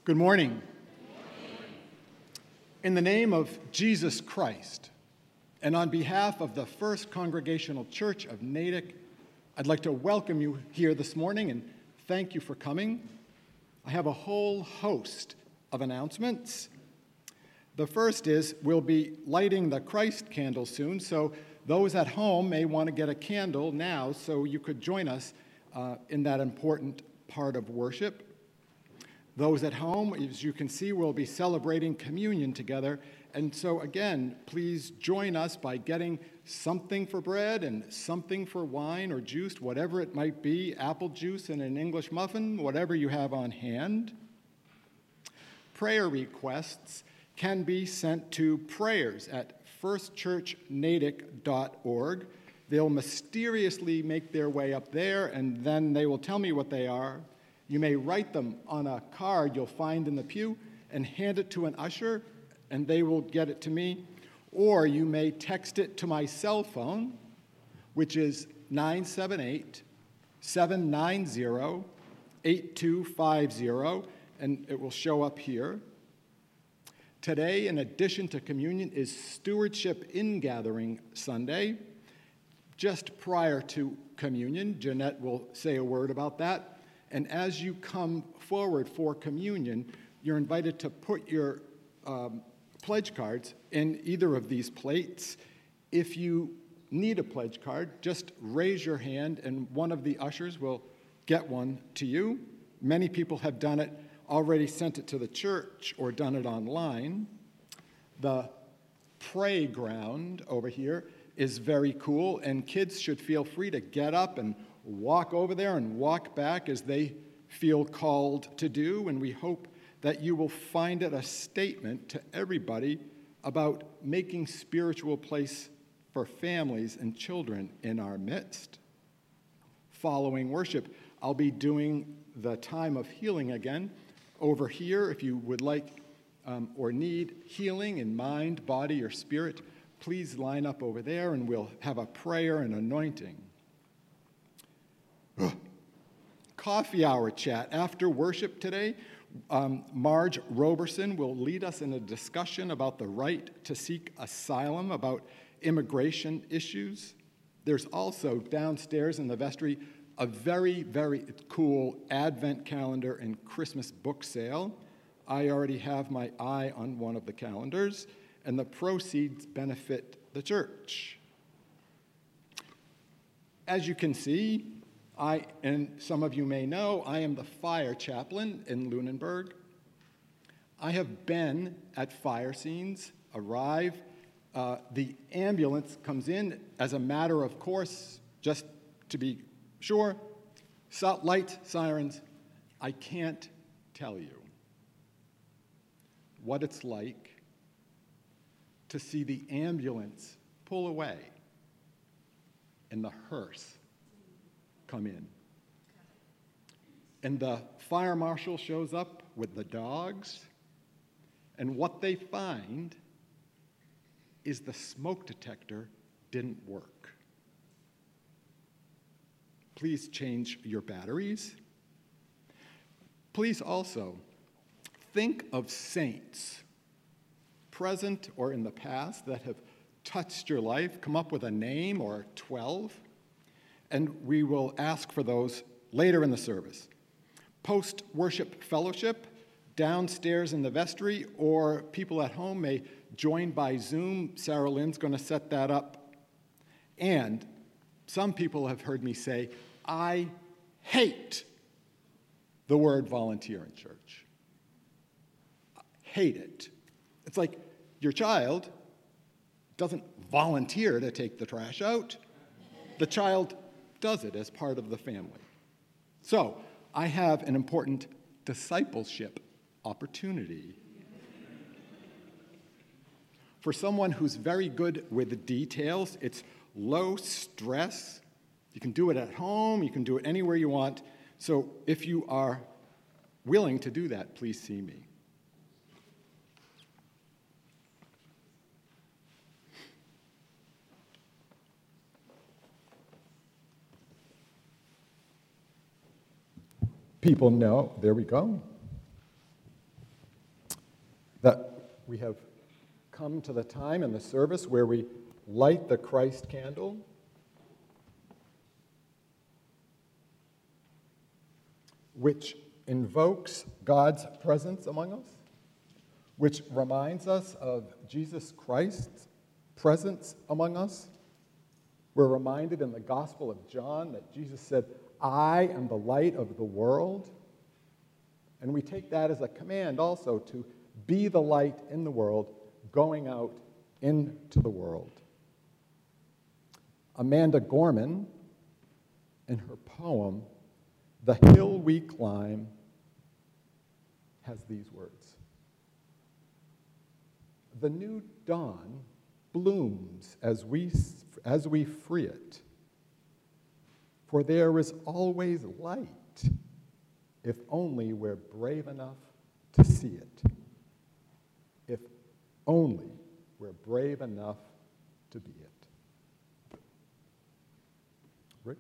Good morning. In the name of Jesus Christ, and on behalf of the First Congregational Church of Natick, I'd like to welcome you here this morning and thank you for coming. I have a whole host of announcements. The first is we'll be lighting the Christ candle soon, so those at home may want to get a candle now so you could join us in that important part of worship. Those at home, as you can see, will be celebrating communion together. And so again, please join us by getting something for bread and something for wine or juice, whatever it might be, apple juice and an English muffin, whatever you have on hand. Prayer requests can be sent to prayers@firstchurchnatick.org. They'll mysteriously make their way up there, and then they will tell me what they are. You may write them on a card you'll find in the pew and hand it to an usher, and they will get it to me. Or you may text it to my cell phone, which is 978-790-8250, and it will show up here. Today, in addition to communion, is Stewardship Ingathering Sunday. Just prior to communion, Jeanette will say a word about that. And as you come forward for communion, you're invited to put your pledge cards in either of these plates. If you need a pledge card, just raise your hand and one of the ushers will get one to you. Many people have done it, already sent it to the church or done it online. The pray ground over here is very cool, and kids should feel free to get up and walk over there and walk back as they feel called to do, and we hope that you will find it a statement to everybody about making spiritual place for families and children in our midst. Following worship, I'll be doing the time of healing again over here. If you would like or need healing in mind, body, or spirit, please line up over there and we'll have a prayer and anointing. Coffee hour chat. After worship today, Marge Roberson will lead us in a discussion about the right to seek asylum, about immigration issues. There's also downstairs in the vestry a very, very cool Advent calendar and Christmas book sale. I already have my eye on one of the calendars, and the proceeds benefit the church. As you can see, and some of you may know, I am the fire chaplain in Lunenburg. I have been at fire scenes, arrive. The ambulance comes in as a matter of course, just to be sure. Lights, sirens. I can't tell you what it's like to see the ambulance pull away and the hearse come in. And the fire marshal shows up with the dogs, and what they find is the smoke detector didn't work. Please change your batteries. Please also think of saints, present or in the past, that have touched your life. Come up with a name or 12. And we will ask for those later in the service. Post-worship fellowship, downstairs in the vestry, or people at home may join by Zoom. Sarah Lynn's going to set that up. And some people have heard me say, I hate the word volunteer in church. I hate it. It's like your child doesn't volunteer to take the trash out. The child does it as part of the family. So, I have an important discipleship opportunity. For someone who's very good with details, it's low stress. You can do it at home, you can do it anywhere you want. So, if you are willing to do that, please see me. People know, there we go. that we have come to the time in the service where we light the Christ candle. Which invokes God's presence among us, which reminds us of Jesus Christ's presence among us. We're reminded in the Gospel of John that Jesus said, "I am the light of the world." And we take that as a command also to be the light in the world, going out into the world. Amanda Gorman, in her poem, "The Hill We Climb," has these words. "The new dawn blooms as we free it, for there is always light, if only we're brave enough to see it. If only we're brave enough to be it." Rick?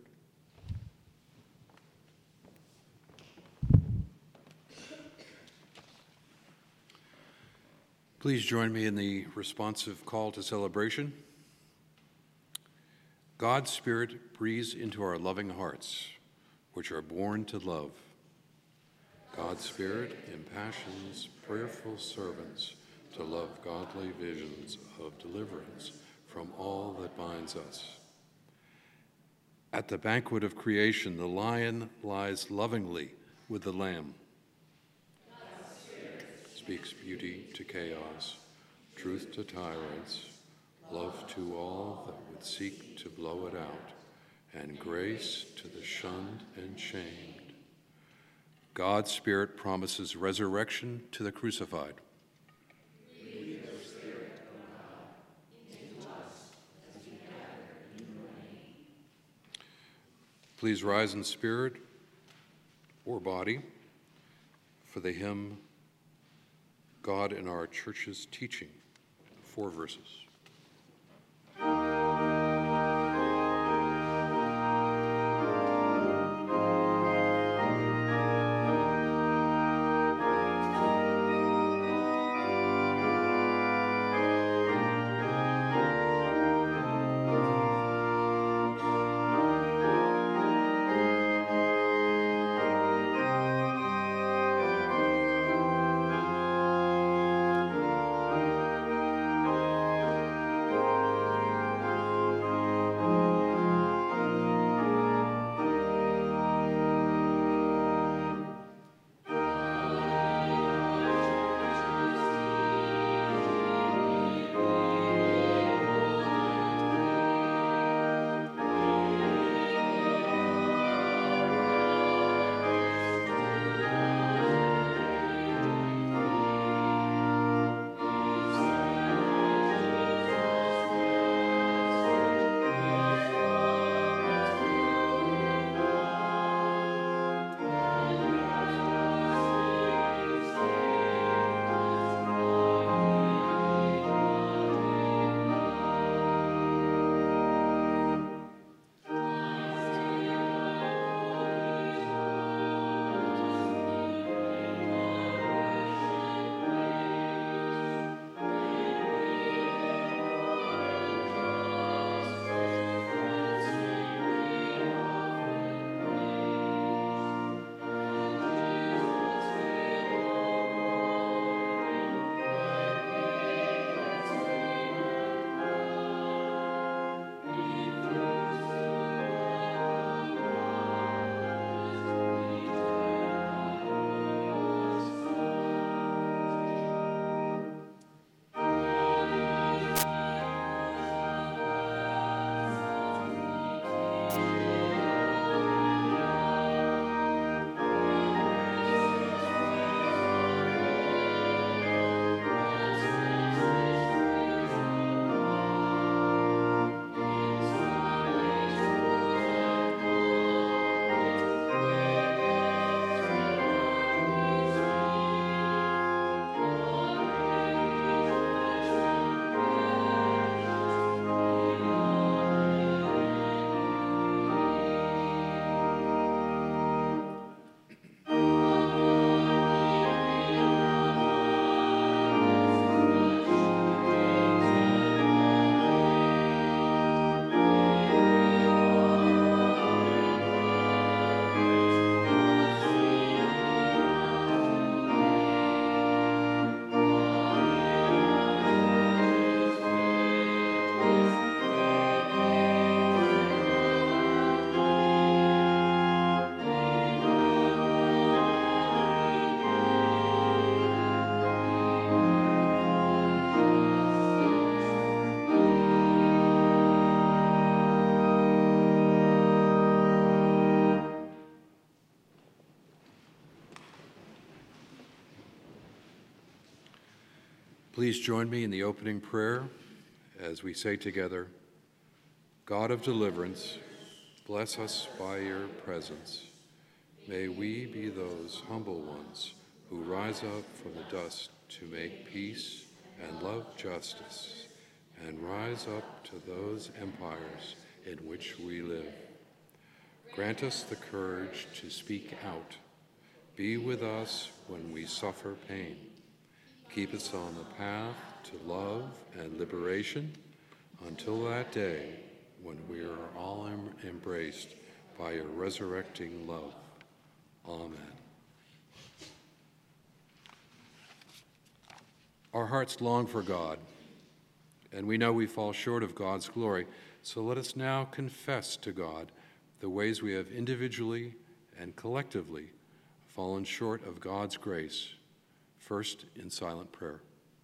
Please join me in the responsive call to celebration. God's Spirit breathes into our loving hearts, which are born to love. God's Spirit impassions prayerful servants to love godly visions of deliverance from all that binds us. At the banquet of creation, the lion lies lovingly with the lamb. Speaks beauty to chaos, truth to tyrants, love to all that would seek to blow it out, and grace to the shunned and shamed. God's Spirit promises resurrection to the crucified. Breathe your Spirit, O God, into us as we gather in your name. Please rise in spirit or body for the hymn, God in Our Church's Teaching, 4 verses. Please join me in the opening prayer as we say together, God of deliverance, bless us by your presence. May we be those humble ones who rise up from the dust to make peace and love justice, and rise up to those empires in which we live. Grant us the courage to speak out. Be with us when we suffer pain. Keep us on the path to love and liberation until that day when we are all embraced by your resurrecting love. Amen. Our hearts long for God, and we know we fall short of God's glory, so let us now confess to God the ways we have individually and collectively fallen short of God's grace, first in silent prayer.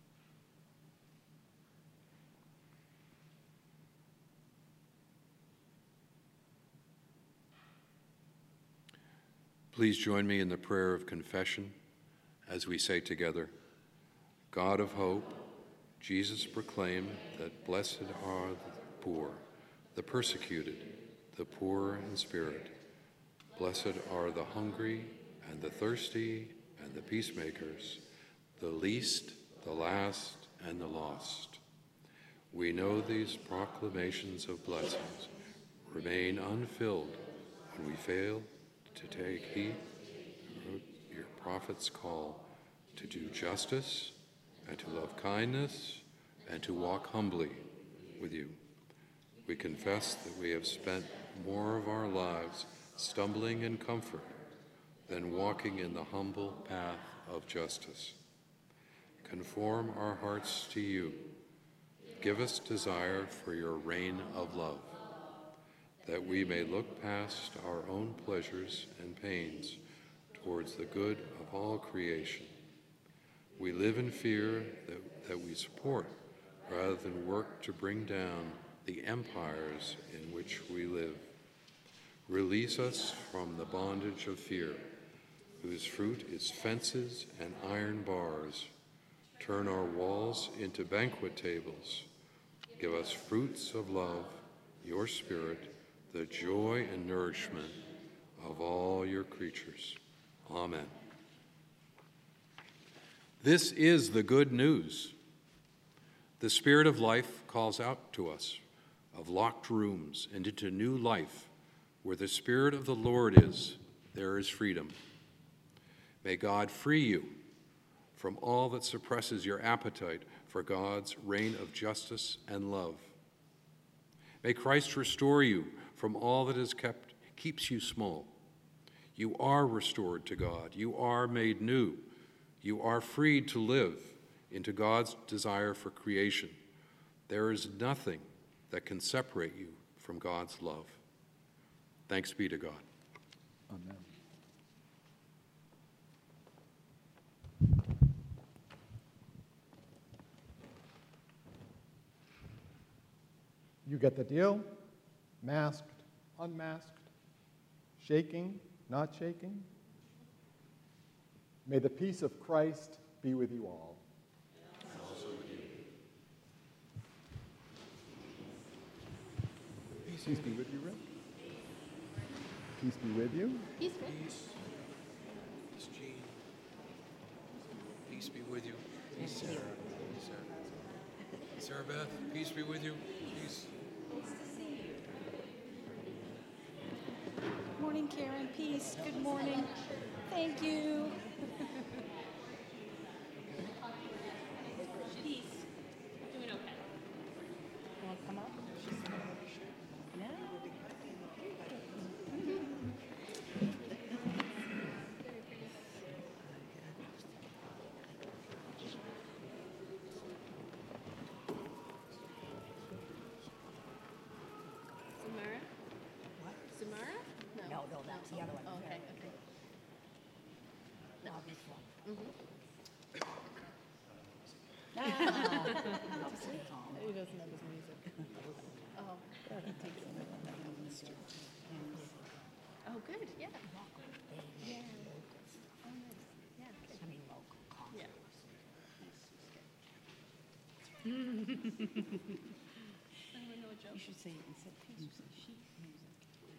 Please join me in the prayer of confession as we say together, God of hope, Jesus proclaimed that blessed are the poor, the persecuted, the poor in spirit. Blessed are the hungry and the thirsty and the peacemakers, the least, the last, and the lost. We know these proclamations of blessings remain unfilled when we fail to take heed to your prophet's call to do justice and to love kindness and to walk humbly with you. We confess that we have spent more of our lives stumbling in comfort than walking in the humble path of justice. Conform our hearts to you. Give us desire for your reign of love, that we may look past our own pleasures and pains towards the good of all creation. We live in fear that we support rather than work to bring down the empires in which we live. Release us from the bondage of fear, whose fruit is fences and iron bars. Turn our walls into banquet tables. Give us fruits of love, your spirit, the joy and nourishment of all your creatures. Amen. This is the good news. The Spirit of life calls out to us of locked rooms and into new life. Where the Spirit of the Lord is, there is freedom. May God free you from all that suppresses your appetite for God's reign of justice and love. May Christ restore you from all that keeps you small. You are restored to God. You are made new. You are freed to live into God's desire for creation. There is nothing that can separate you from God's love. Thanks be to God. Amen. You get the deal? Masked, unmasked, shaking, not shaking? May the peace of Christ be with you all. And also with you. Peace be with you, Rick. Peace be with you. Peace, Rick. Peace, Jean. Peace be with you. Peace, Sarah. Sarah Beth, peace be with you. Peace. Morning, Karen. Peace. Good morning. Thank you. Peace. Doing okay. You want to come up? No. Samara? What? Samara? No, that's the other one. Oh, okay. No, this one. He doesn't know his music. Oh. Oh, good. Yeah. Yeah. Oh, nice. Yeah. I mean, local Yeah. know a joke? You should say, instead of peace, you say sheet music.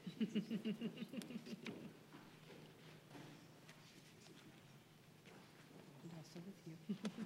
And also with you.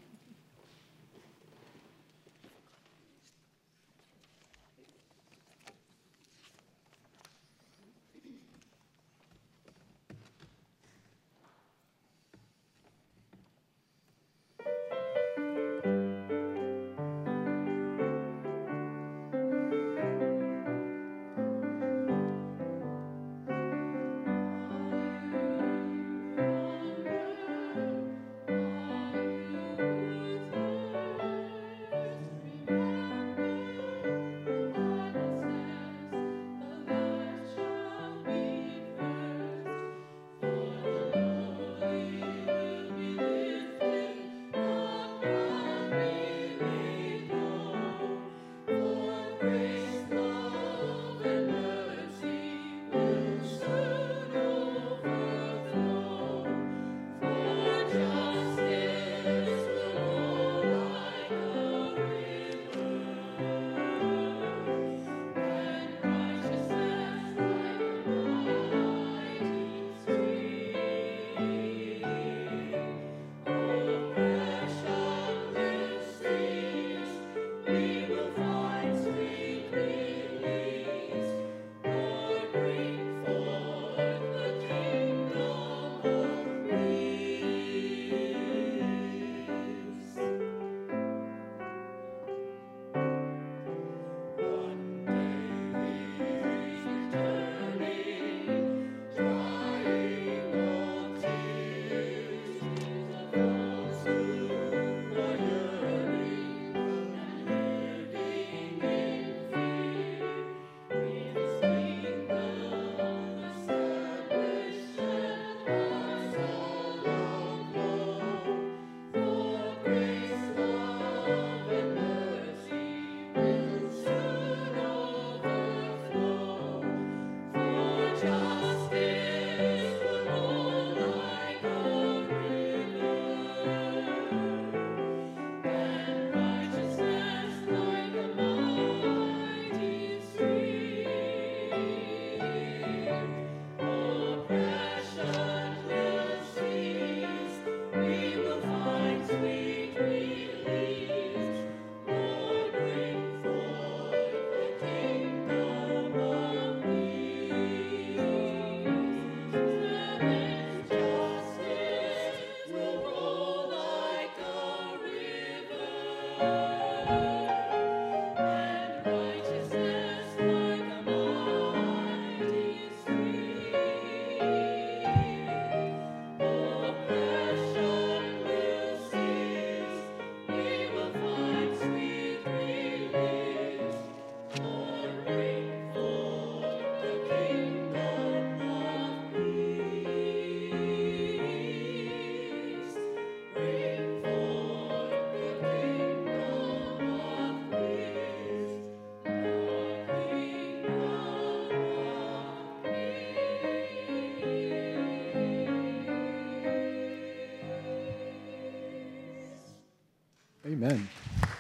Amen.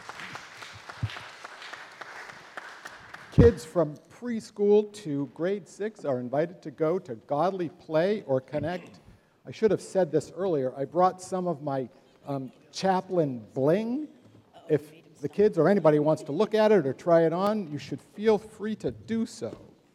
Kids from preschool to grade 6 are invited to go to Godly Play or Connect. I should have said this earlier. I brought some of my chaplain bling. If the kids or anybody wants to look at it or try it on, you should feel free to do so.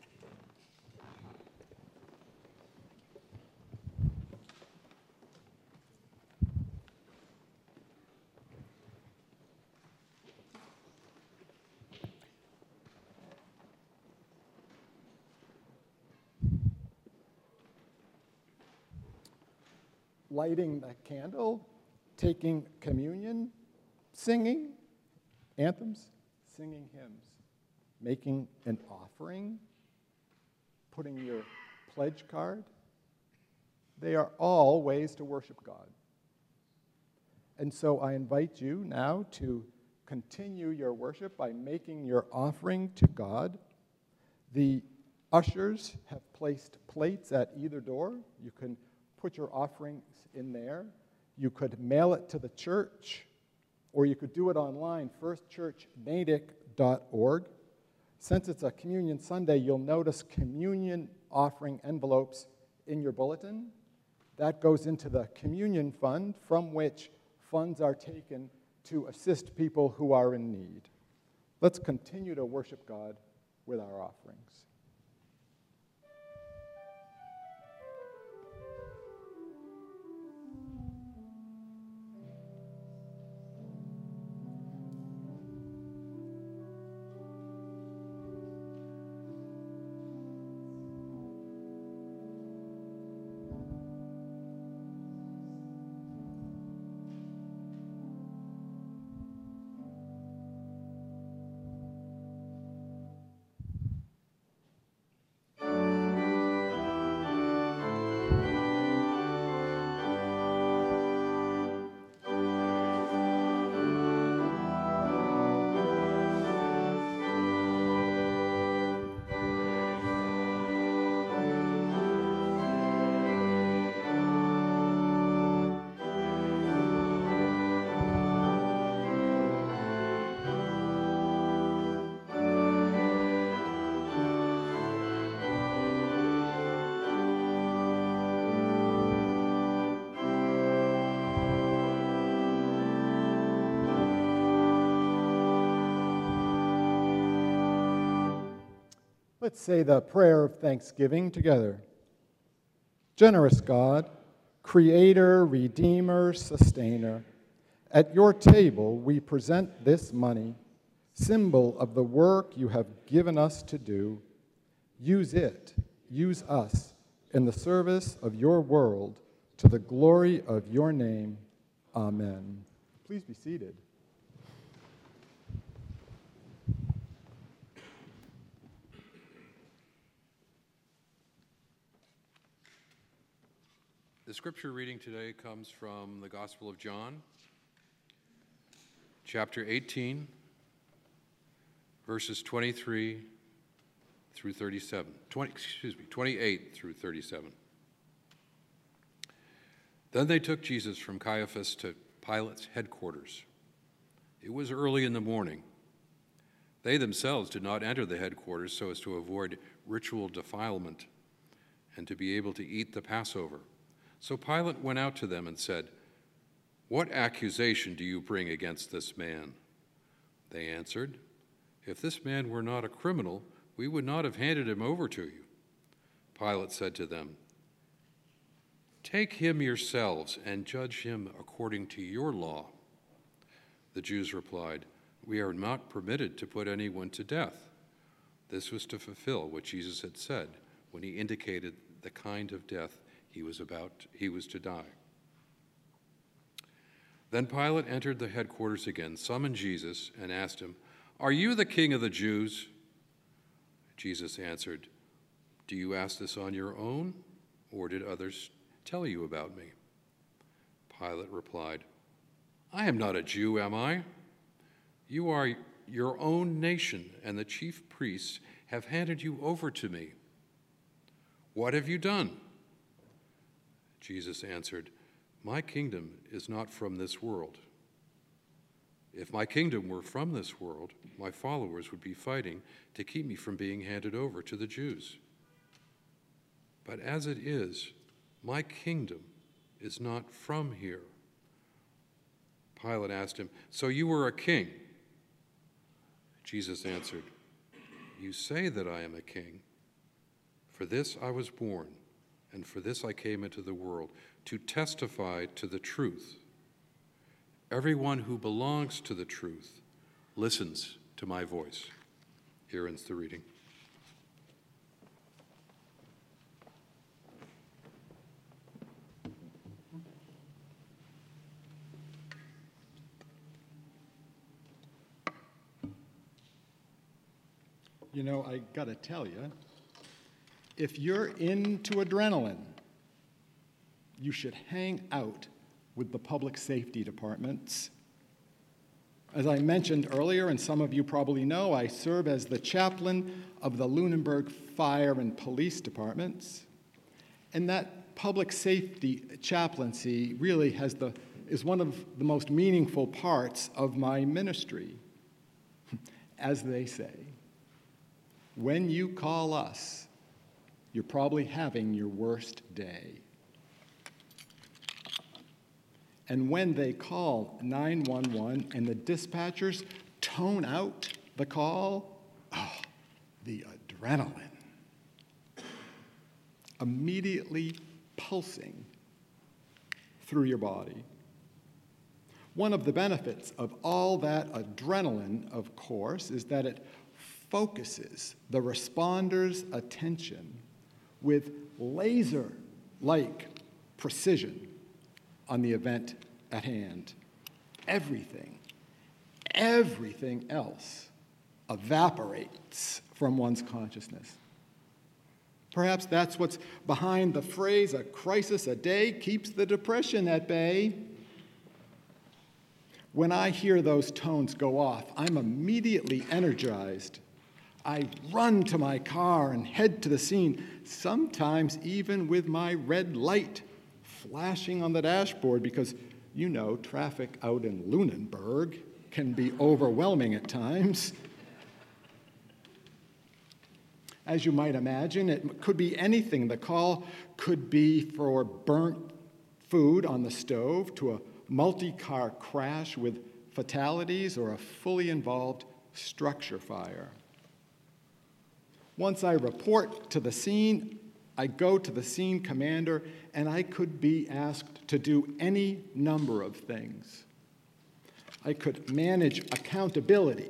Lighting the candle, taking communion, singing anthems, singing hymns, making an offering, putting your pledge card. They are all ways to worship God. And so I invite you now to continue your worship by making your offering to God. The ushers have placed plates at either door. You can put your offerings in there. You could mail it to the church. or you could do it online, firstchurchnatick.org. Since it's a Communion Sunday, you'll notice communion offering envelopes in your bulletin. That goes into the communion fund, from which funds are taken to assist people who are in need. Let's continue to worship God with our offerings. Let's say the prayer of thanksgiving together. Generous God, Creator, Redeemer, Sustainer, at your table we present this money, symbol of the work you have given us to do. Use it, use us, in the service of your world, to the glory of your name. Amen. Please be seated. The scripture reading today comes from the Gospel of John, chapter 18, verses 28 through 37. Then they took Jesus from Caiaphas to Pilate's headquarters. It was early in the morning. They themselves did not enter the headquarters so as to avoid ritual defilement and to be able to eat the Passover. So Pilate went out to them and said, "What accusation do you bring against this man?" They answered, "If this man were not a criminal, we would not have handed him over to you." Pilate said to them, "Take him yourselves and judge him according to your law." The Jews replied, "We are not permitted to put anyone to death." This was to fulfill what Jesus had said when he indicated the kind of death he was to die. Then Pilate entered the headquarters again, summoned Jesus, and asked him, "Are you the king of the Jews?" Jesus answered, "Do you ask this on your own, or did others tell you about me?" Pilate replied, "I am not a Jew, am I? You are your own nation, and the chief priests have handed you over to me. What have you done?" Jesus answered, "My kingdom is not from this world. If my kingdom were from this world, my followers would be fighting to keep me from being handed over to the Jews. But as it is, my kingdom is not from here." Pilate asked him, "So you were a king?" Jesus answered, "You say that I am a king. For this I was born, and for this I came into the world, to testify to the truth. Everyone who belongs to the truth listens to my voice." Here ends the reading. You know, I gotta tell you, if you're into adrenaline, you should hang out with the public safety departments. As I mentioned earlier, and some of you probably know, I serve as the chaplain of the Lunenburg Fire and Police Departments. And that public safety chaplaincy really is one of the most meaningful parts of my ministry. As they say, when you call us, you're probably having your worst day. And when they call 911 and the dispatchers tone out the call, oh, the adrenaline. Immediately pulsing through your body. One of the benefits of all that adrenaline, of course, is that it focuses the responder's attention with laser-like precision on the event at hand. Everything else evaporates from one's consciousness. Perhaps that's what's behind the phrase, "A crisis a day keeps the depression at bay." When I hear those tones go off, I'm immediately energized. I run to my car and head to the scene, sometimes even with my red light flashing on the dashboard because, you know, traffic out in Lunenburg can be overwhelming at times. As you might imagine, it could be anything. The call could be for burnt food on the stove, to a multi-car crash with fatalities, or a fully involved structure fire. Once I report to the scene, I go to the scene commander, and I could be asked to do any number of things. I could manage accountability.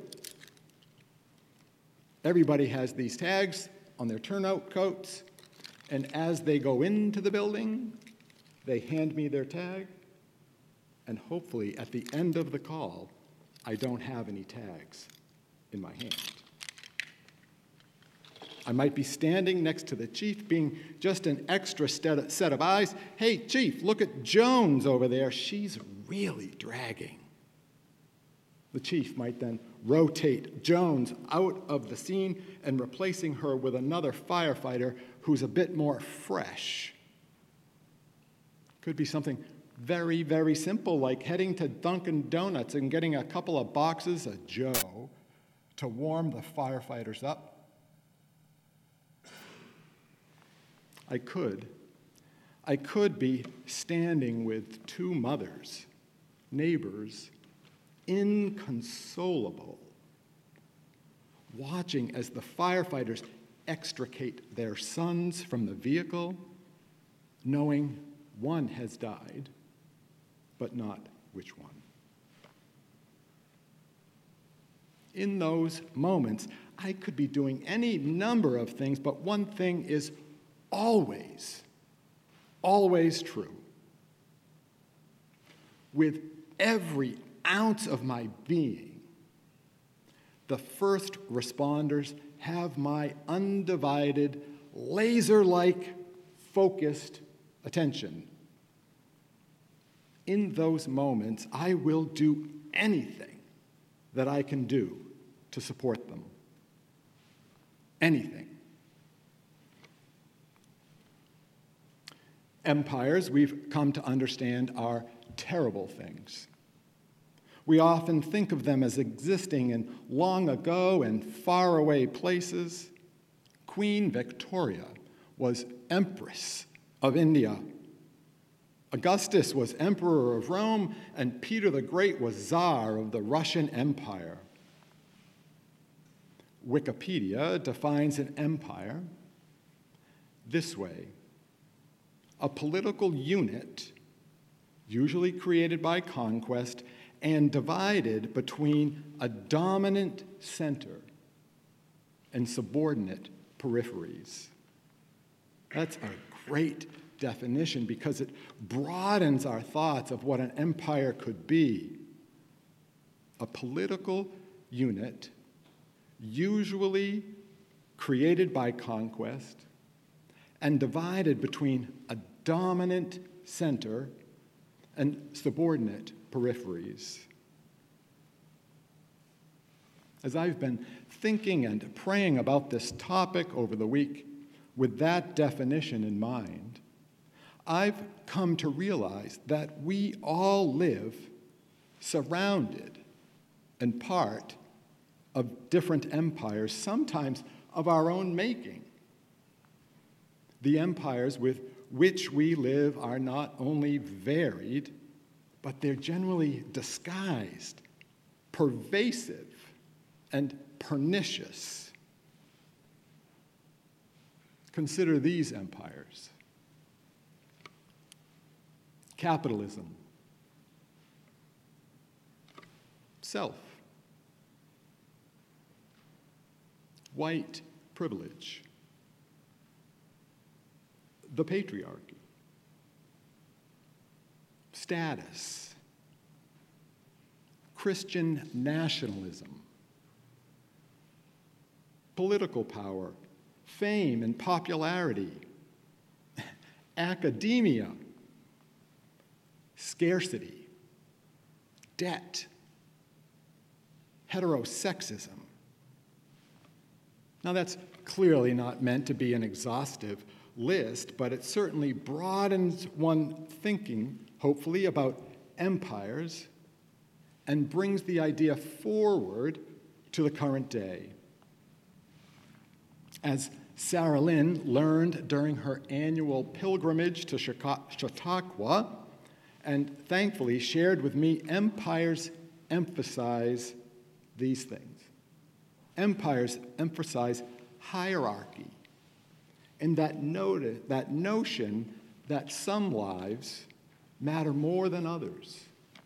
Everybody has these tags on their turnout coats, and as they go into the building, they hand me their tag, and hopefully at the end of the call, I don't have any tags in my hand. I might be standing next to the chief, being just an extra set of eyes. "Hey, chief, look at Jones over there. She's really dragging." The chief might then rotate Jones out of the scene and replacing her with another firefighter who's a bit more fresh. Could be something very, very simple, like heading to Dunkin' Donuts and getting a couple of boxes of Joe to warm the firefighters up. I could be standing with two mothers, neighbors, inconsolable, watching as the firefighters extricate their sons from the vehicle, knowing one has died, but not which one. In those moments, I could be doing any number of things, but one thing is always true. With every ounce of my being, the first responders have my undivided, laser-like, focused attention. In those moments, I will do anything that I can do to support them. Anything. Empires, we've come to understand, are terrible things. We often think of them as existing in long ago and faraway places. Queen Victoria was Empress of India. Augustus was Emperor of Rome, and Peter the Great was Tsar of the Russian Empire. Wikipedia defines an empire this way: a political unit, usually created by conquest, and divided between a dominant center and subordinate peripheries. That's a great definition because it broadens our thoughts of what an empire could be. A political unit, usually created by conquest, and divided between a dominant center and subordinate peripheries. As I've been thinking and praying about this topic over the week with that definition in mind, I've come to realize that we all live surrounded and part of different empires, sometimes of our own making. The empires with which we live are not only varied, but they're generally disguised, pervasive, and pernicious. Consider these empires: capitalism, self, white privilege, the patriarchy, status, Christian nationalism, political power, fame and popularity, academia, scarcity, debt, heterosexism. Now, that's clearly not meant to be an exhaustive list, but it certainly broadens one's thinking, hopefully, about empires and brings the idea forward to the current day. As Sarah Lynn learned during her annual pilgrimage to Chautauqua, and thankfully shared with me, empires emphasize these things. Empires emphasize hierarchy and that notion that some lives matter more than others.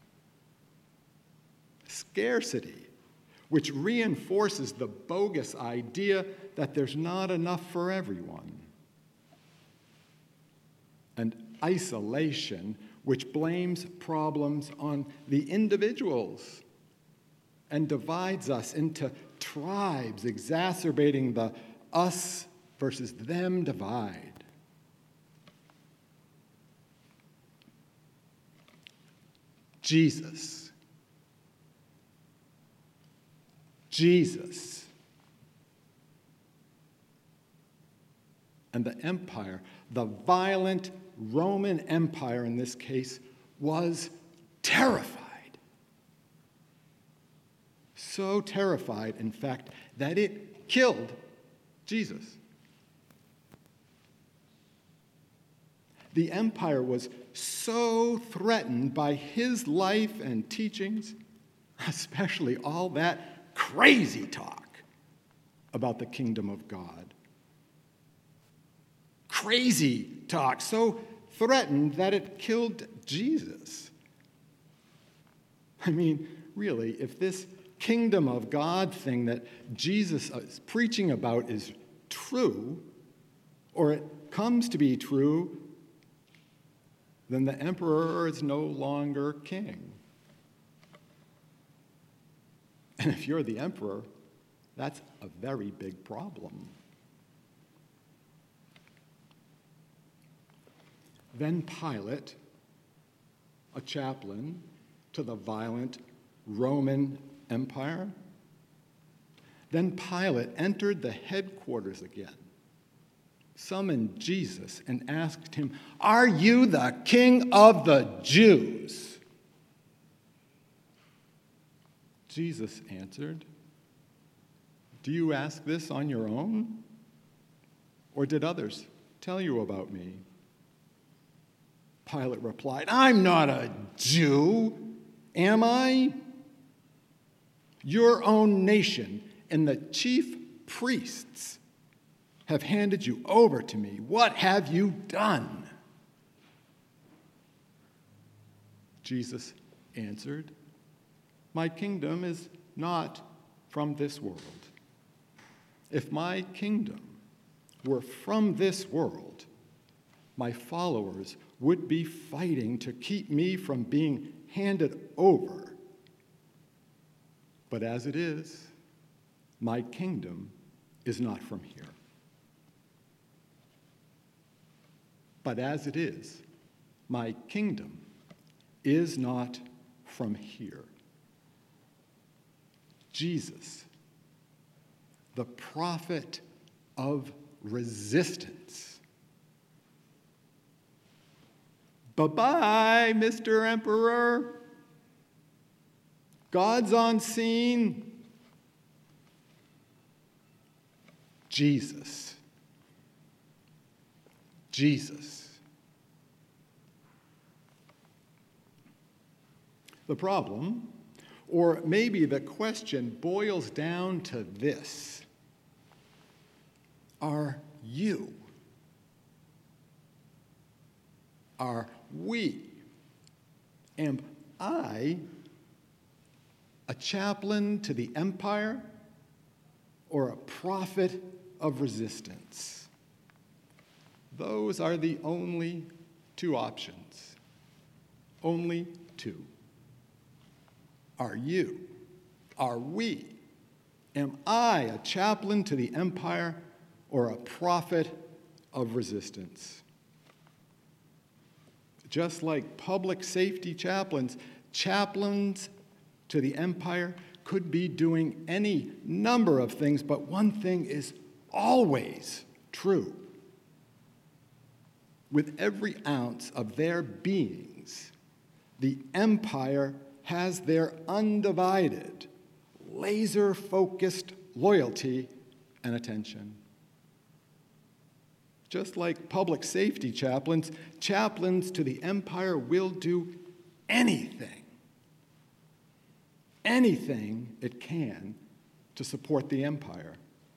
Scarcity, which reinforces the bogus idea that there's not enough for everyone. And isolation, which blames problems on the individuals and divides us into tribes, exacerbating the us versus them divide. Jesus and the empire, the violent Roman Empire in this case, was terrified. So terrified, in fact, that it killed Jesus. The empire was so threatened by his life and teachings, especially all that crazy talk about the kingdom of God. Crazy talk, so threatened that it killed Jesus. I mean, really, if this kingdom of God thing that Jesus is preaching about is true, or it comes to be true, then the emperor is no longer king. And if you're the emperor, that's a very big problem. Then Pilate, a chaplain to the violent Roman Empire, then Pilate entered the headquarters again, summoned Jesus, and asked him, "Are you the king of the Jews?" Jesus answered, "Do you ask this on your own? Or did others tell you about me?" Pilate replied, "I'm not a Jew, am I? Your own nation and the chief priests have handed you over to me. What have you done?" Jesus answered, "My kingdom is not from this world. If my kingdom were from this world, my followers would be fighting to keep me from being handed over. But as it is, my kingdom is not from here. But as it is, my kingdom is not from here." Jesus, the prophet of resistance, Bye-bye, Mr. Emperor. God's on scene. Jesus. Jesus. The problem, or maybe the question, boils down to this. Are you, are we, am I a chaplain to the empire or a prophet of resistance? Those are the only two options. Only two. Are you, are we, am I a chaplain to the empire or a prophet of resistance? Just like public safety chaplains, chaplains to the empire could be doing any number of things, but one thing is always true. With every ounce of their beings, the empire has their undivided, laser-focused loyalty and attention. Just like public safety chaplains, chaplains to the empire will do anything it can to support the empire.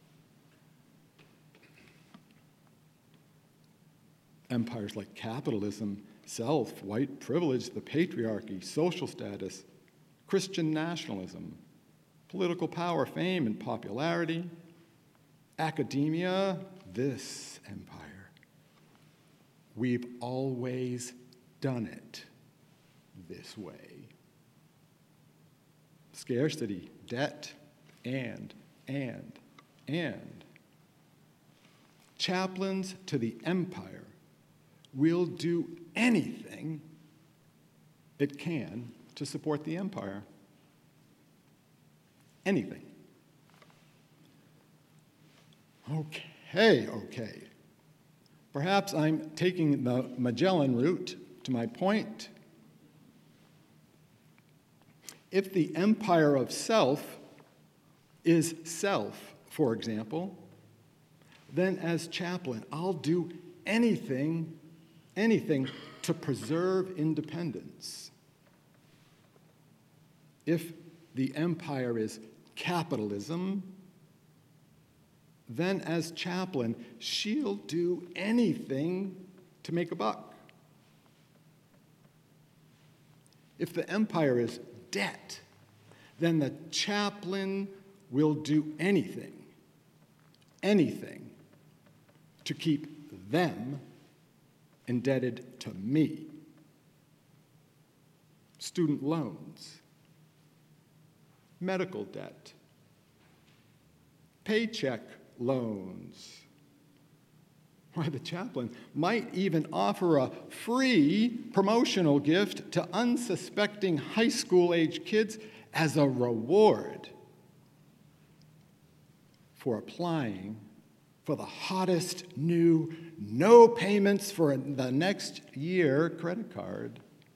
Empires like capitalism, self, white privilege, the patriarchy, social status, Christian nationalism, political power, fame, and popularity, academia, this empire. We've always done it this way. Scarcity, debt, and. Chaplains to the empire will do anything it can to support the empire. Anything. Okay. Perhaps I'm taking the Magellan route to my point. If the empire of self is self, for example, then as chaplain, I'll do anything to preserve independence. If the empire is capitalism, then as chaplain, she'll do anything to make a buck. If the empire is debt, then the chaplain will do anything to keep them indebted to me. Student loans, medical debt, paycheck loans. Why, the chaplain might even offer a free promotional gift to unsuspecting high school-age kids as a reward for applying for the hottest new no payments for the next year credit card.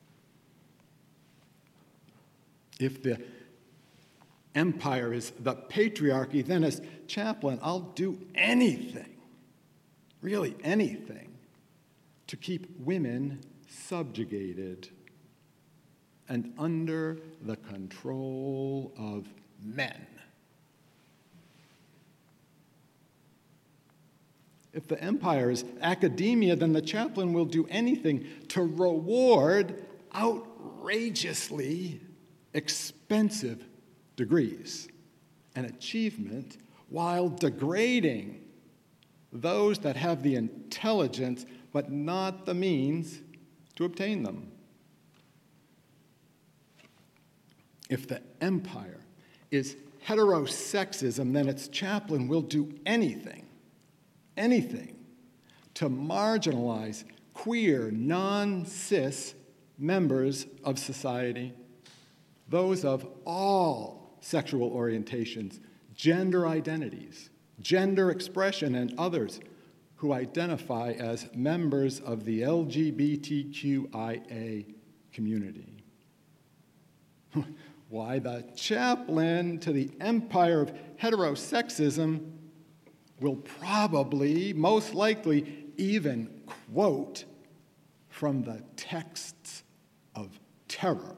If the empire is the patriarchy, then as chaplain, I'll do anything, really anything, to keep women subjugated and under the control of men. If the empire is academia, then the chaplain will do anything to reward outrageously expensive degrees and achievement while degrading those that have the intelligence but not the means to obtain them. If the empire is heterosexism, then its chaplain will do anything to marginalize queer, non-cis members of society, those of all sexual orientations, gender identities, gender expression, and others who identify as members of the LGBTQIA community. Why, the chaplain to the empire of heterosexism will probably, most likely, even quote from the texts of terror,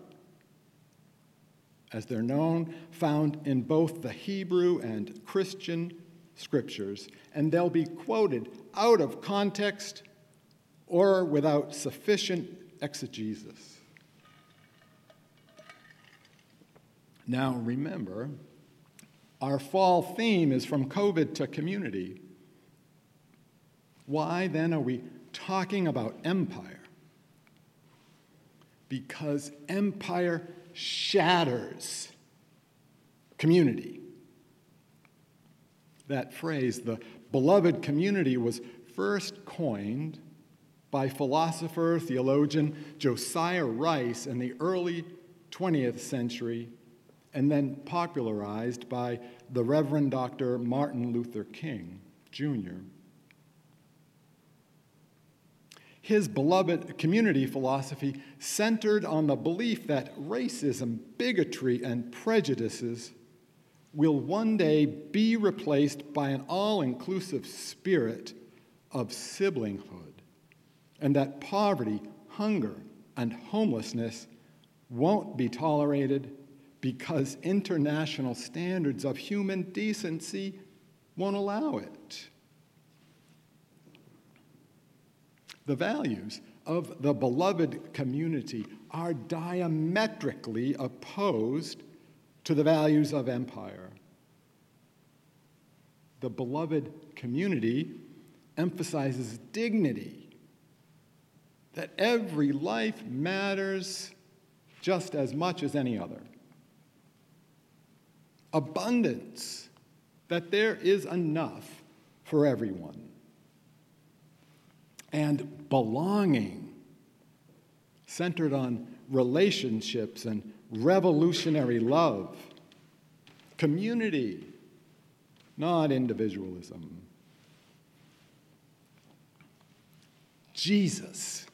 as they're known, found in both the Hebrew and Christian scriptures, and they'll be quoted out of context or without sufficient exegesis. Now remember, our fall theme is from COVID to community. Why then are we talking about empire? Because empire shatters community. That phrase, the beloved community, was first coined by philosopher, theologian Josiah Rice in the early 20th century, and then popularized by the Reverend Dr. Martin Luther King, Jr. His beloved community philosophy centered on the belief that racism, bigotry, and prejudices will one day be replaced by an all-inclusive spirit of siblinghood, and that poverty, hunger, and homelessness won't be tolerated because international standards of human decency won't allow it. The values of the beloved community are diametrically opposed to the values of empire. The beloved community emphasizes dignity, that every life matters just as much as any other. Abundance, that there is enough for everyone. And belonging, centered on relationships and revolutionary love. Community, not individualism. Jesus.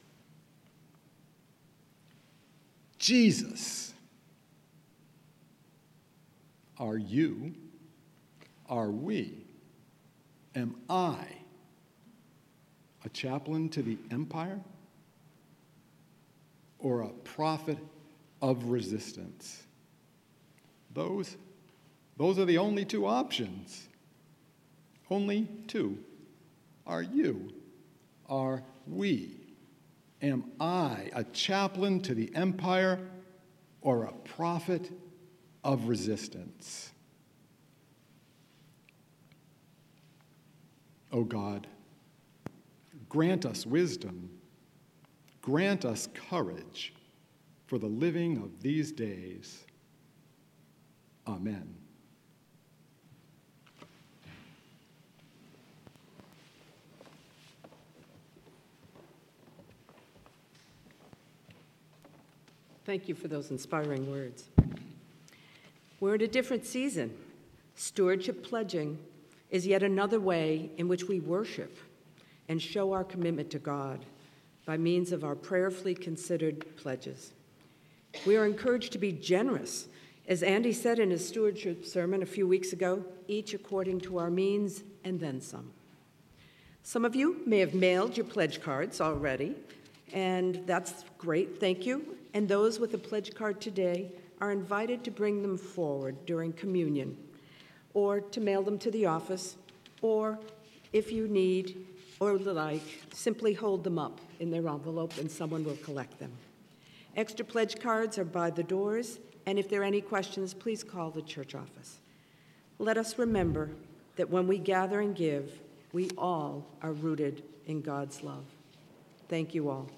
Jesus. Are you? Are we? Am I a chaplain to the empire or a prophet of resistance? Those are the only two options. Only two. Are you? Are we? Am I a chaplain to the empire or a prophet of resistance? Oh God, grant us wisdom, grant us courage for the living of these days. Amen. Thank you for those inspiring words. We're in a different season. Stewardship pledging is yet another way in which we worship and show our commitment to God by means of our prayerfully considered pledges. We are encouraged to be generous, as Andy said in his stewardship sermon a few weeks ago, each according to our means and then some. Some of you may have mailed your pledge cards already, and that's great, thank you. And those with a pledge card today are invited to bring them forward during communion, or to mail them to the office, or if you need or like, simply hold them up in their envelope and someone will collect them. Extra pledge cards are by the doors, and if there are any questions, please call the church office. Let us remember that when we gather and give, we all are rooted in God's love. Thank you all.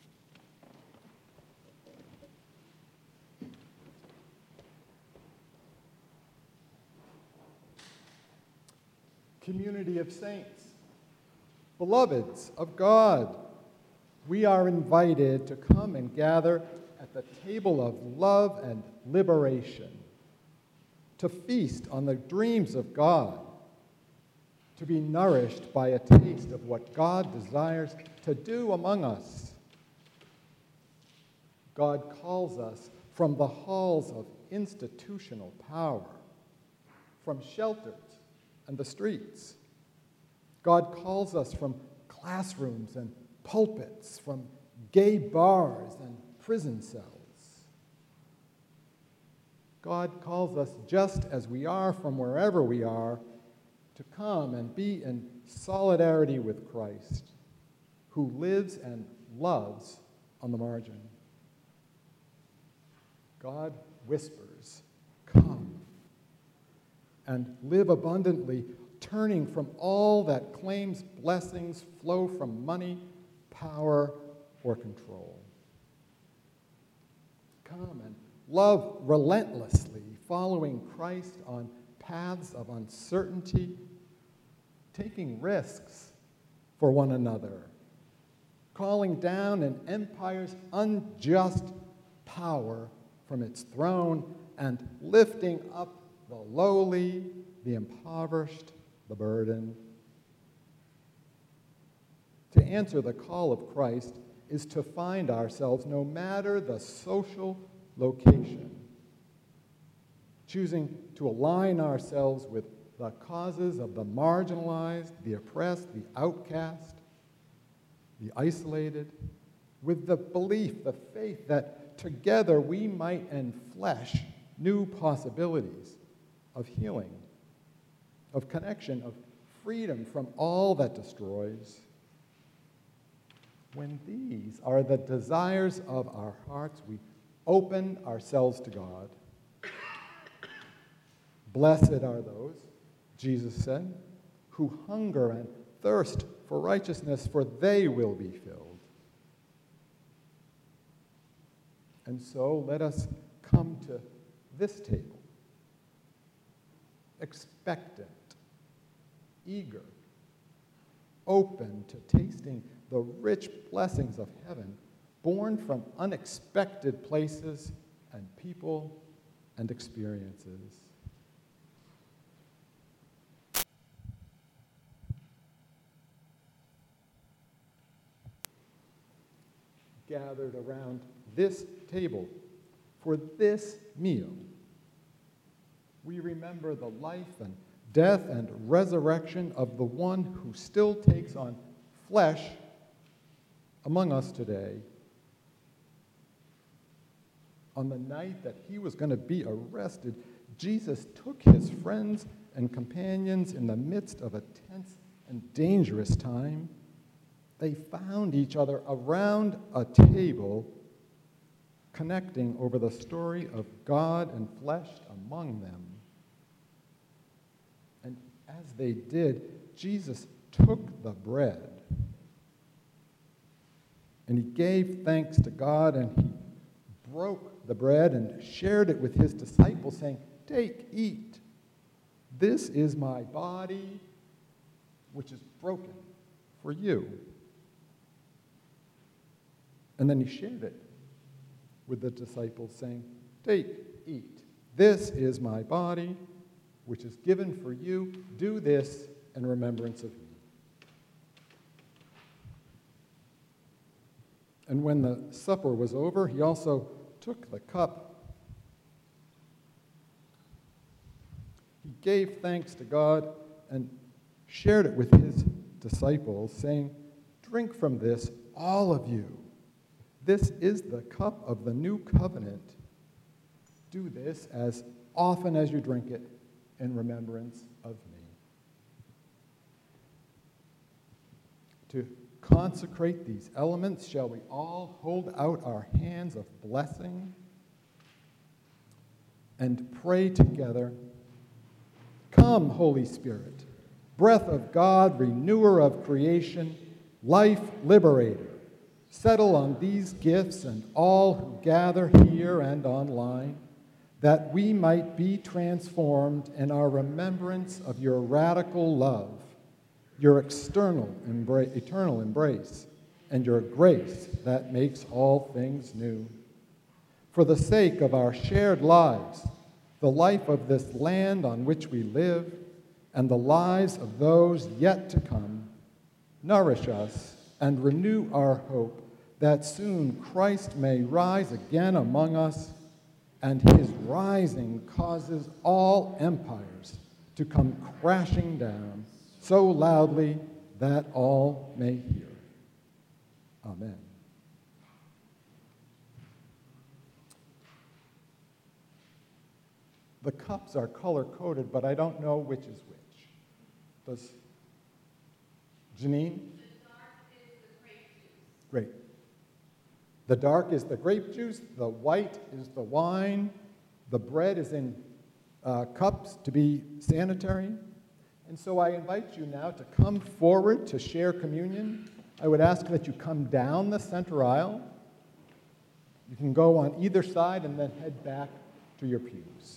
Community of saints, beloveds of God, we are invited to come and gather at the table of love and liberation, to feast on the dreams of God, to be nourished by a taste of what God desires to do among us. God calls us from the halls of institutional power, from shelters and the streets. God calls us from classrooms and pulpits, from gay bars and prison cells. God calls us just as we are from wherever we are to come and be in solidarity with Christ, who lives and loves on the margin. God whispers, "Come," and live abundantly, turning from all that claims blessings flow from money, power, or control. Come and love relentlessly, following Christ on paths of uncertainty, taking risks for one another, calling down an empire's unjust power from its throne and lifting up the lowly, the impoverished, the burdened. To answer the call of Christ is to find ourselves, no matter the social location, choosing to align ourselves with the causes of the marginalized, the oppressed, the outcast, the isolated, with the belief, the faith that together we might enflesh new possibilities of healing, of connection, of freedom from all that destroys. When these are the desires of our hearts, we open ourselves to God. Blessed are those, Jesus said, who hunger and thirst for righteousness, for they will be filled. And so let us come to this table, expectant, eager, open to tasting the rich blessings of heaven, born from unexpected places and people and experiences. Gathered around this table for this meal, we remember the life and death and resurrection of the one who still takes on flesh among us today. On the night that he was going to be arrested, Jesus took his friends and companions in the midst of a tense and dangerous time. They found each other around a table, connecting over the story of God and flesh among them. And as they did, Jesus took the bread, and he gave thanks to God, and he broke the bread and shared it with his disciples, saying, "Take, eat. This is my body, which is broken for you." And then he shared it with the disciples, saying, "Take, eat. This is my body, which is given for you. Do this in remembrance of me." And when the supper was over, he also took the cup. He gave thanks to God and shared it with his disciples, saying, "Drink from this, all of you. This is the cup of the new covenant. Do this as often as you drink it in remembrance of me." To consecrate these elements, shall we all hold out our hands of blessing and pray together? Come, Holy Spirit, breath of God, renewer of creation, life liberator. Settle on these gifts and all who gather here and online, that we might be transformed in our remembrance of your radical love, your eternal embrace, and your grace that makes all things new. For the sake of our shared lives, the life of this land on which we live, and the lives of those yet to come, nourish us and renew our hope that soon Christ may rise again among us, and his rising causes all empires to come crashing down so loudly that all may hear. Amen. The cups are color-coded, but I don't know which is which. Does Janine? The dark is the grape juice. Great. The dark is the grape juice, the white is the wine, the bread is in cups to be sanitary. And so I invite you now to come forward to share communion. I would ask that you come down the center aisle. You can go on either side and then head back to your pews.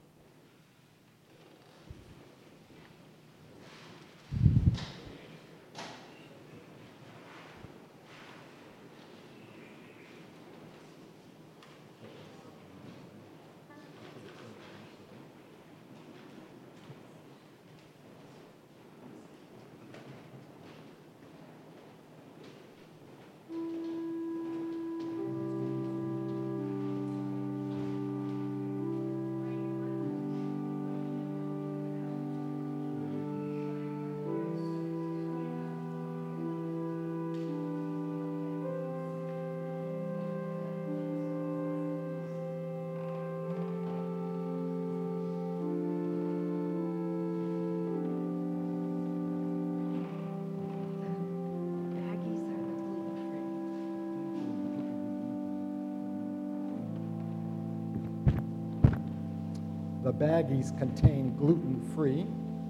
The baggies contain gluten-free.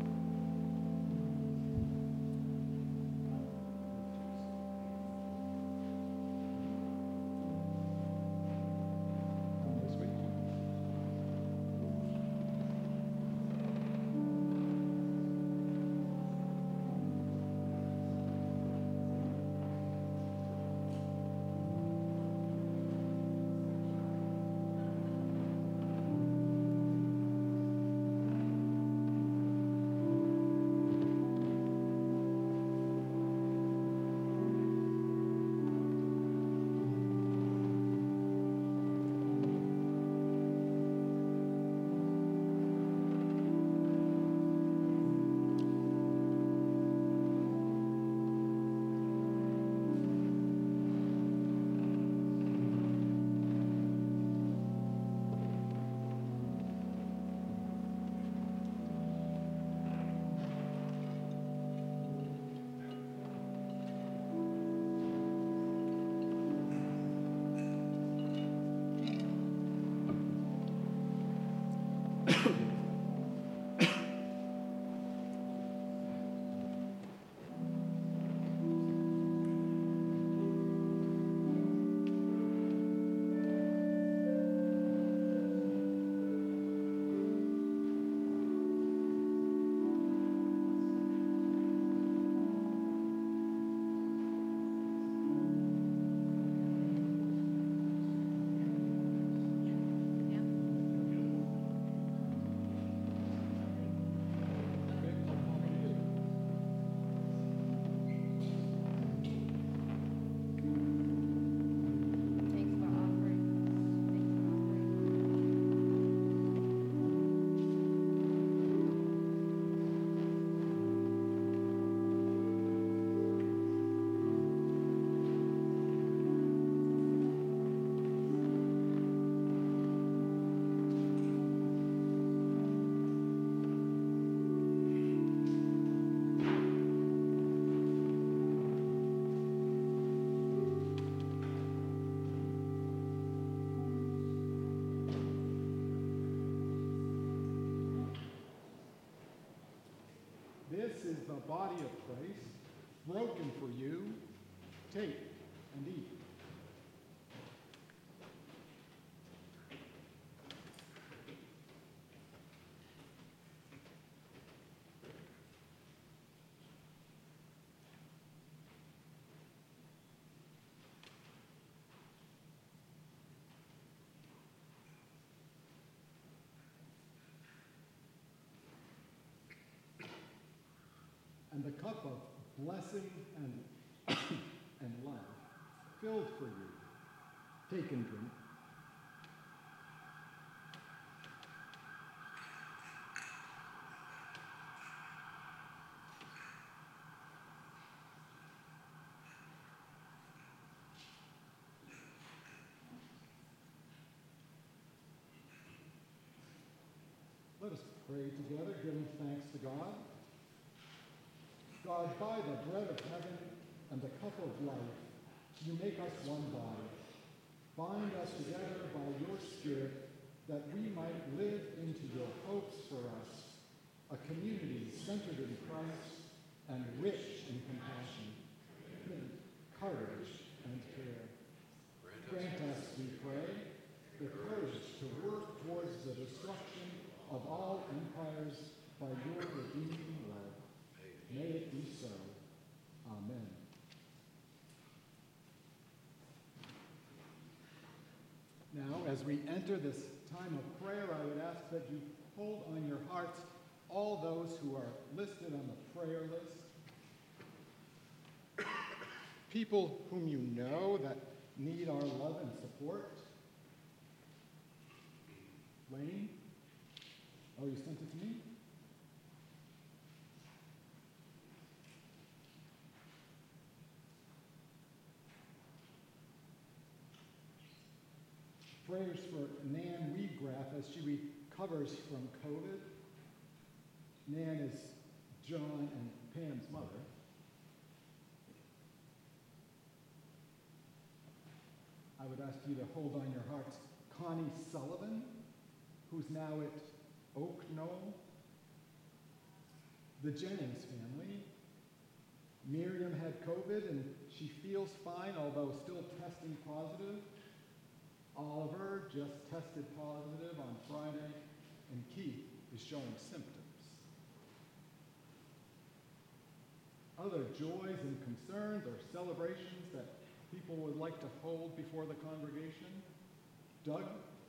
Thanks for offering. This is the body of Christ, broken for you. Take and eat. and the cup of blessing and life filled for you. Take and drink. Let us pray together, giving thanks to God. God, by the bread of heaven and the cup of life, you make us one body. Bind us together by your Spirit, that we might live into your hopes for us, a community centered in Christ and rich in compassion, courage, and care. Grant us, we pray, the courage to work towards the destruction of all empires by your redeeming love. May it be so. Amen. Now, as we enter this time of prayer, I would ask that you hold on your hearts all those who are listed on the prayer list. People whom you know that need our love and support. Wayne? Oh, you sent it to me? Prayers for Nan Wheatgraff as she recovers from COVID. Nan is John and Pam's mother. I would ask you to hold on your hearts Connie Sullivan, who's now at Oak Knoll. The Jennings family. Miriam had COVID and she feels fine, although still testing positive. Oliver just tested positive on Friday, and Keith is showing symptoms. Other joys and concerns or celebrations that people would like to hold before the congregation? Doug?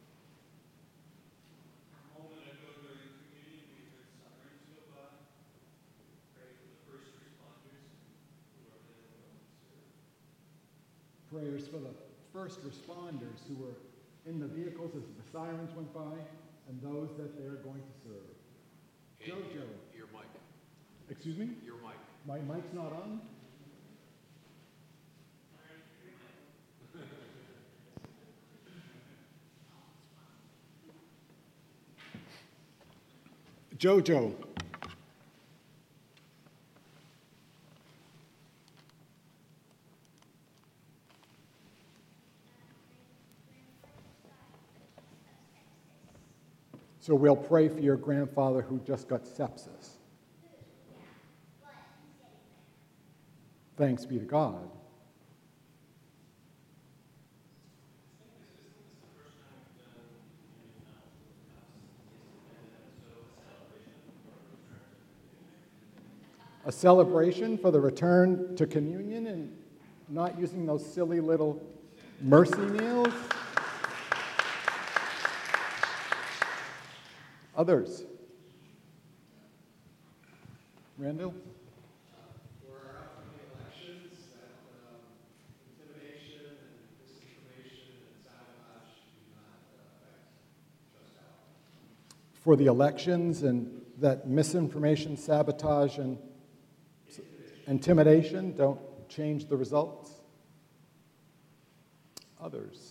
Prayers for the first responders who were in the vehicles as the sirens went by and those that they're going to serve. Jojo. Your mic. Excuse me? Your mic. My mic's not on? Jojo. So we'll pray for your grandfather who just got sepsis. Thanks be to God. A celebration for the return to communion and not using those silly little mercy meals. Others? Randall? For our upcoming elections, that intimidation and disinformation and sabotage do not affect Just Out. For the elections and that misinformation, sabotage, and intimidation don't change the results? Others?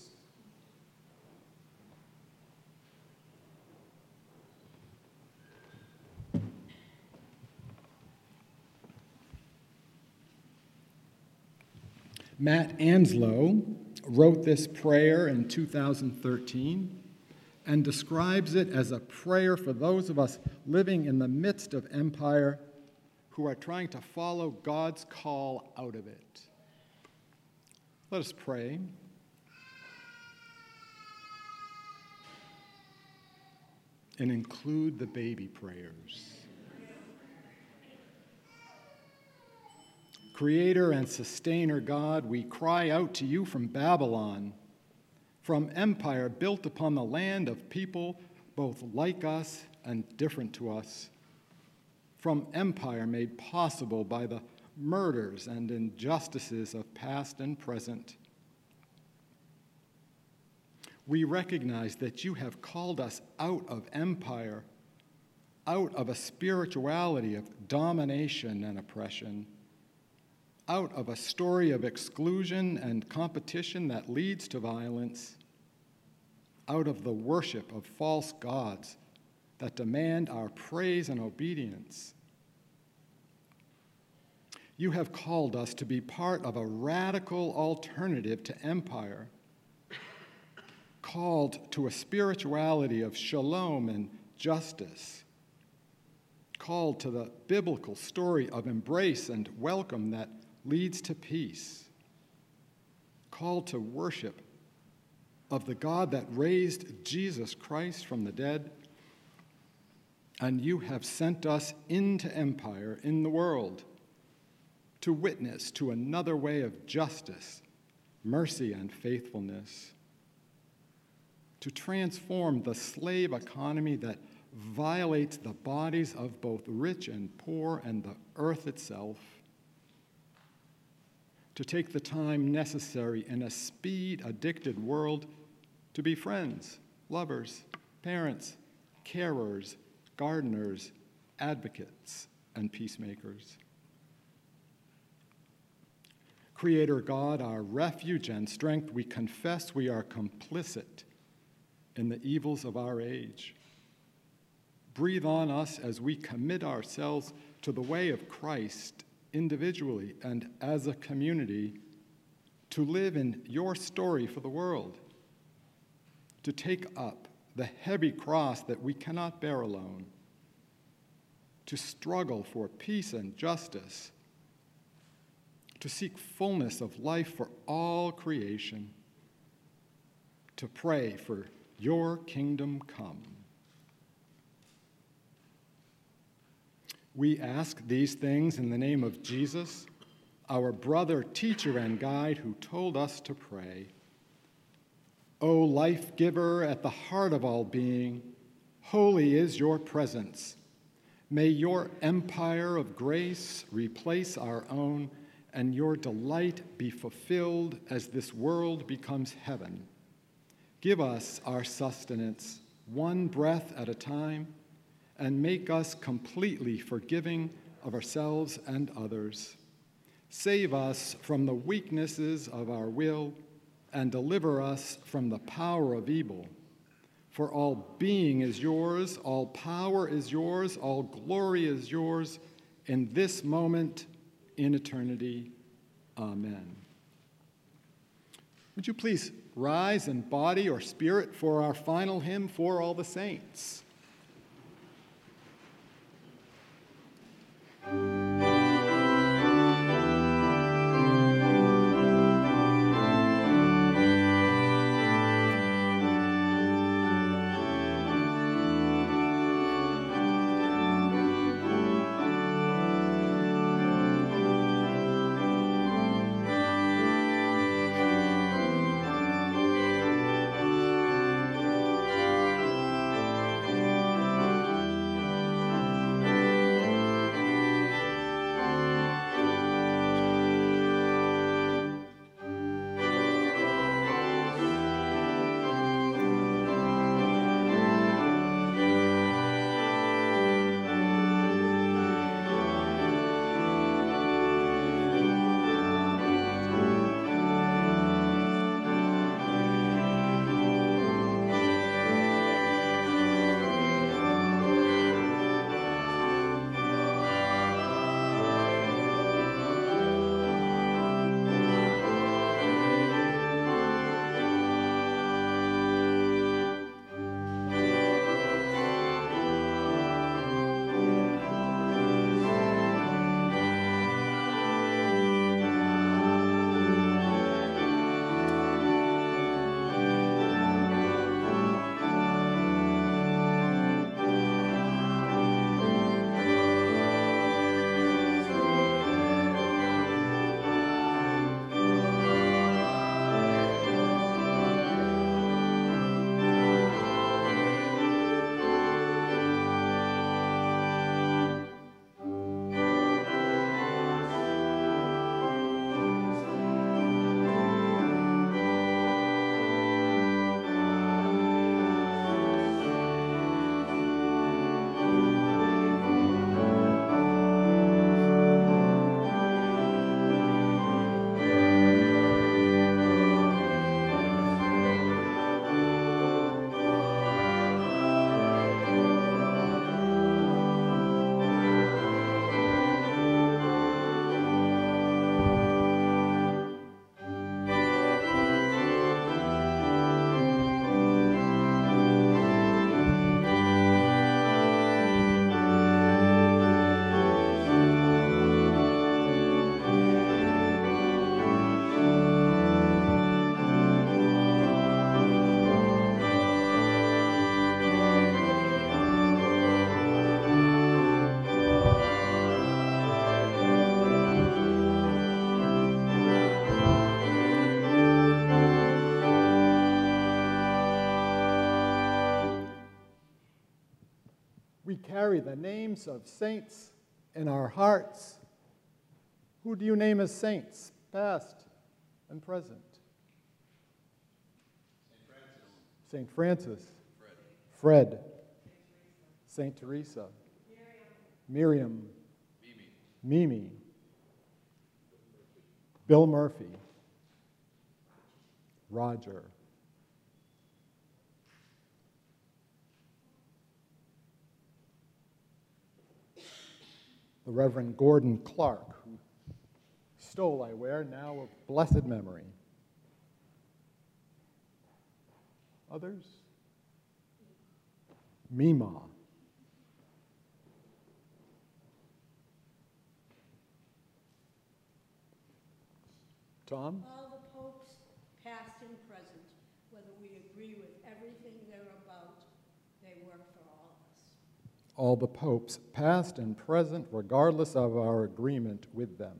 Matt Anslow wrote this prayer in 2013 and describes it as a prayer for those of us living in the midst of empire who are trying to follow God's call out of it. Let us pray. And include the baby prayers. Creator and sustainer God, we cry out to you from Babylon, from empire built upon the land of people both like us and different to us. from empire made possible by the murders and injustices of past and present. We recognize that you have called us out of empire, out of a spirituality of domination and oppression, out of a story of exclusion and competition that leads to violence, out of the worship of false gods that demand our praise and obedience. You have called us to be part of a radical alternative to empire, called to a spirituality of shalom and justice, called to the biblical story of embrace and welcome that leads to peace, called to worship of the God that raised Jesus Christ from the dead. And you have sent us into empire in the world to witness to another way of justice, mercy, and faithfulness, to transform the slave economy that violates the bodies of both rich and poor and the earth itself, to take the time necessary in a speed-addicted world to be friends, lovers, parents, carers, gardeners, advocates, and peacemakers. Creator God, our refuge and strength, we confess we are complicit in the evils of our age. Breathe on us as we commit ourselves to the way of Christ individually and as a community, to live in your story for the world, to take up the heavy cross that we cannot bear alone, to struggle for peace and justice, to seek fullness of life for all creation, to pray for your kingdom come. We ask these things in the name of Jesus, our brother, teacher, and guide who told us to pray. O life giver at the heart of all being, holy is your presence. May your empire of grace replace our own, and your delight be fulfilled as this world becomes heaven. Give us our sustenance, one breath at a time, and make us completely forgiving of ourselves and others. Save us from the weaknesses of our will, and deliver us from the power of evil. For all being is yours, all power is yours, all glory is yours, in this moment, in eternity. Amen. Would you please rise in body or spirit for our final hymn, For All the Saints? We carry the names of saints in our hearts. Who do you name as saints, past and present? St. Francis. Fred. St. Teresa. Miriam. Mimi. Bill Murphy. Roger. The Reverend Gordon Clark, who stole, I wear, now of blessed memory. Others? Mima. Tom? All the popes, past and present, whether we agree with everything they're about, they work for all of us. All the popes, past and present, regardless of our agreement with them.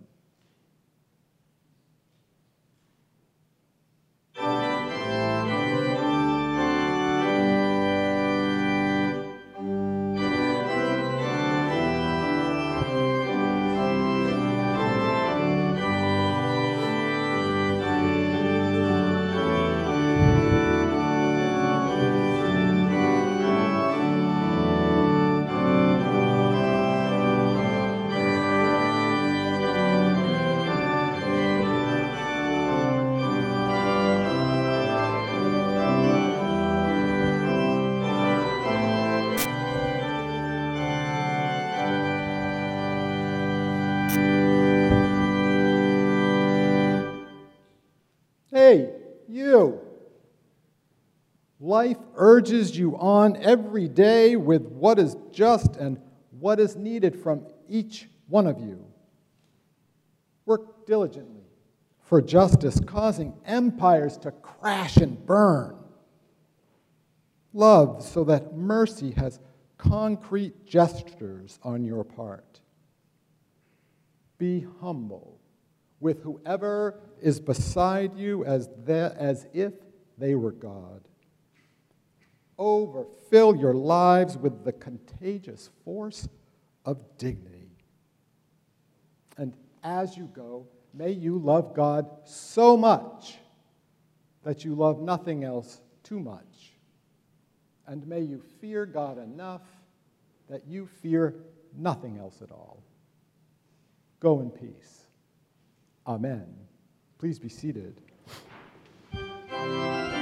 Hey, you! Life urges you on every day with what is just and what is needed from each one of you. Work diligently for justice, causing empires to crash and burn. Love so that mercy has concrete gestures on your part. Be humble with whoever is beside you as if they were God. Overfill your lives with the contagious force of dignity. And as you go, may you love God so much that you love nothing else too much. And may you fear God enough that you fear nothing else at all. Go in peace. Amen. Please be seated.